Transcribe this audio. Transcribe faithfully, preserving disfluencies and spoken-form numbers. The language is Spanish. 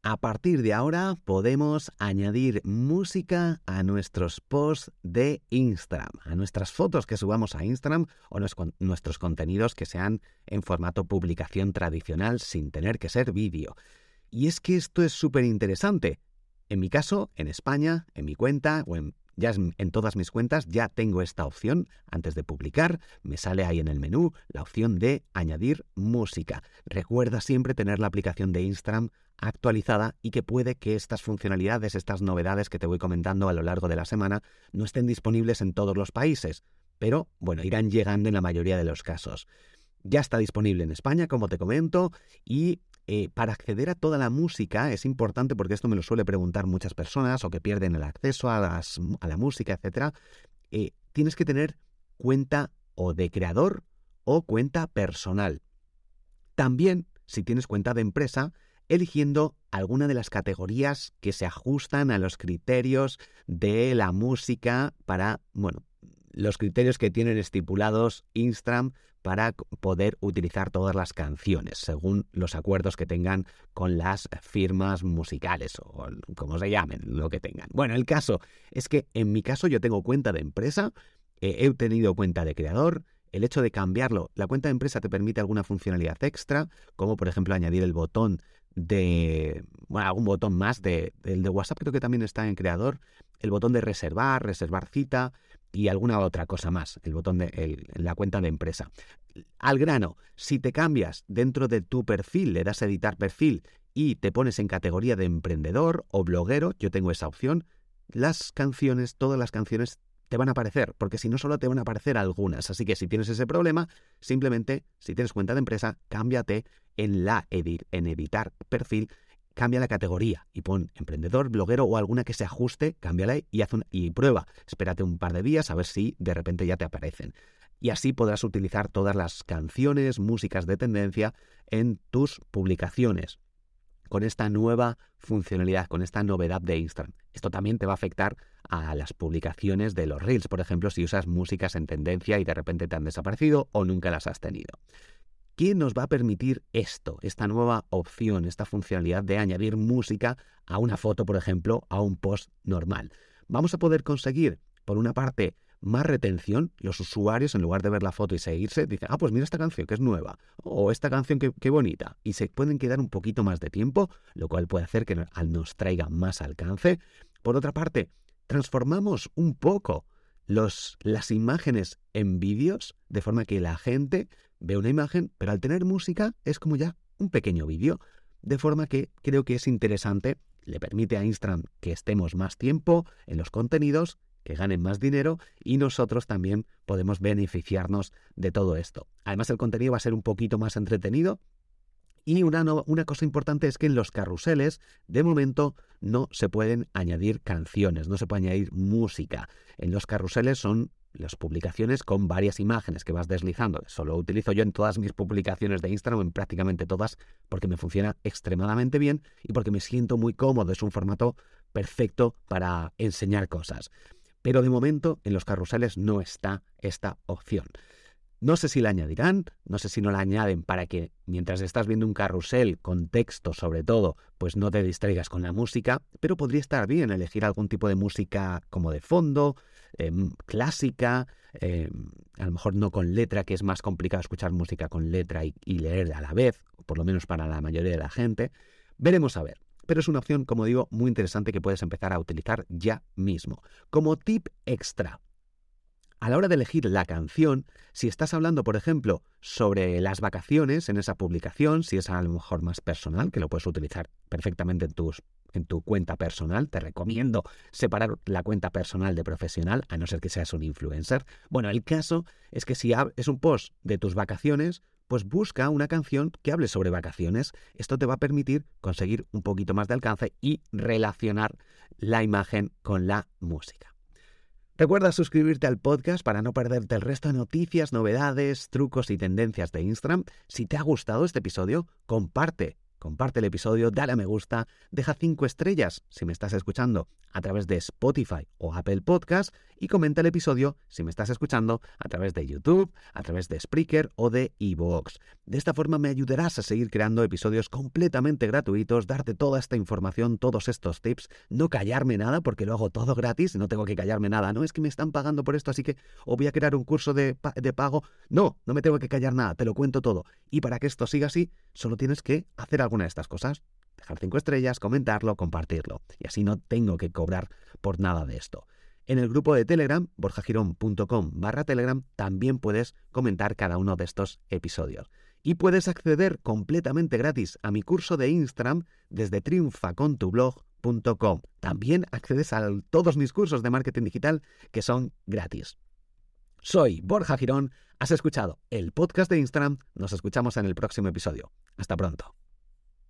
A partir de ahora podemos añadir música a nuestros posts de Instagram, a nuestras fotos que subamos a Instagram o nuestros contenidos que sean en formato publicación tradicional sin tener que ser vídeo. Y es que esto es súper interesante. En mi caso, en España, en mi cuenta o en, ya en todas mis cuentas ya tengo esta opción. Antes de publicar, me sale ahí en el menú la opción de añadir música. Recuerda siempre tener la aplicación de Instagram actualizada y que puede que estas funcionalidades, estas novedades que te voy comentando a lo largo de la semana no estén disponibles en todos los países, pero bueno, irán llegando en la mayoría de los casos. Ya está disponible en España, como te comento, y eh, para acceder a toda la música es importante, porque esto me lo suele preguntar muchas personas o que pierden el acceso a, las, a la música, etcétera. Eh, tienes que tener cuenta o de creador o cuenta personal. También, si tienes cuenta de empresa, eligiendo alguna de las categorías que se ajustan a los criterios de la música para, bueno, los criterios que tienen estipulados Instagram para poder utilizar todas las canciones, según los acuerdos que tengan con las firmas musicales o como se llamen, lo que tengan. Bueno, el caso es que en mi caso yo tengo cuenta de empresa, eh, he tenido cuenta de creador. El hecho de cambiarlo, la cuenta de empresa te permite alguna funcionalidad extra, como por ejemplo añadir el botón de, bueno, algún botón más de, el de WhatsApp creo que también está en creador, el botón de reservar, reservar cita y alguna otra cosa más, el botón de el, la cuenta de empresa. Al grano, si te cambias dentro de tu perfil, le das a editar perfil y te pones en categoría de emprendedor o bloguero, yo tengo esa opción, las canciones, todas las canciones te van a aparecer, porque si no solo te van a aparecer algunas. Así que si tienes ese problema, simplemente, si tienes cuenta de empresa, cámbiate en la edit, en editar perfil, cambia la categoría y pon emprendedor, bloguero o alguna que se ajuste, cámbiala y haz un, y prueba. Espérate un par de días a ver si de repente ya te aparecen. Y así podrás utilizar todas las canciones, músicas de tendencia en tus publicaciones con esta nueva funcionalidad, con esta novedad de Instagram. Esto también te va a afectar a las publicaciones de los Reels, por ejemplo, si usas músicas en tendencia y de repente te han desaparecido o nunca las has tenido. ¿Qué nos va a permitir esto, esta nueva opción, esta funcionalidad de añadir música a una foto, por ejemplo, a un post normal? Vamos a poder conseguir, por una parte, más retención. Los usuarios, en lugar de ver la foto y seguirse, dicen, ah, pues mira esta canción que es nueva, o esta canción que, que bonita, y se pueden quedar un poquito más de tiempo, lo cual puede hacer que nos traiga más alcance. Por otra parte, transformamos un poco los, las imágenes en vídeos, de forma que la gente ve una imagen, pero al tener música es como ya un pequeño vídeo, de forma que creo que es interesante, le permite a Instagram que estemos más tiempo en los contenidos, que ganen más dinero y nosotros también podemos beneficiarnos de todo esto. Además, el contenido va a ser un poquito más entretenido y una, no, una cosa importante es que en los carruseles, de momento, no se pueden añadir canciones, no se puede añadir música. En los carruseles son las publicaciones con varias imágenes que vas deslizando. Eso lo utilizo yo en todas mis publicaciones de Instagram, en prácticamente todas, porque me funciona extremadamente bien y porque me siento muy cómodo. Es un formato perfecto para enseñar cosas. Pero de momento en los carruseles no está esta opción. No sé si la añadirán, no sé si no la añaden para que mientras estás viendo un carrusel con texto sobre todo, pues no te distraigas con la música, pero podría estar bien elegir algún tipo de música como de fondo, eh, clásica, eh, a lo mejor no con letra, que es más complicado escuchar música con letra y, y leer a la vez, por lo menos para la mayoría de la gente. Veremos a ver. Pero es una opción, como digo, muy interesante que puedes empezar a utilizar ya mismo. Como tip extra, a la hora de elegir la canción, si estás hablando, por ejemplo, sobre las vacaciones en esa publicación, si es a lo mejor más personal, que lo puedes utilizar perfectamente en, tus, en tu cuenta personal, te recomiendo separar la cuenta personal de profesional, a no ser que seas un influencer. Bueno, el caso es que si es un post de tus vacaciones, pues busca una canción que hable sobre vacaciones. Esto te va a permitir conseguir un poquito más de alcance y relacionar la imagen con la música. Recuerda suscribirte al podcast para no perderte el resto de noticias, novedades, trucos y tendencias de Instagram. Si te ha gustado este episodio, comparte. Comparte el episodio, dale a me gusta, deja cinco estrellas si me estás escuchando a través de Spotify o Apple Podcast y comenta el episodio si me estás escuchando a través de YouTube, a través de Spreaker o de iVoox. De esta forma me ayudarás a seguir creando episodios completamente gratuitos, darte toda esta información, todos estos tips, no callarme nada porque lo hago todo gratis, no tengo que callarme nada. No es que me están pagando por esto, así que o voy a crear un curso de, pa- de pago. No, no me tengo que callar nada, te lo cuento todo. Y para que esto siga así, solo tienes que hacer alguna de estas cosas. Dejar cinco estrellas, comentarlo, compartirlo. Y así no tengo que cobrar por nada de esto. En el grupo de Telegram, borjagirón.com barra Telegram, también puedes comentar cada uno de estos episodios. Y puedes acceder completamente gratis a mi curso de Instagram desde triunfa con tu blog punto com. También accedes a todos mis cursos de marketing digital que son gratis. Soy Borja Girón, has escuchado el podcast de Instagram, nos escuchamos en el próximo episodio. Hasta pronto.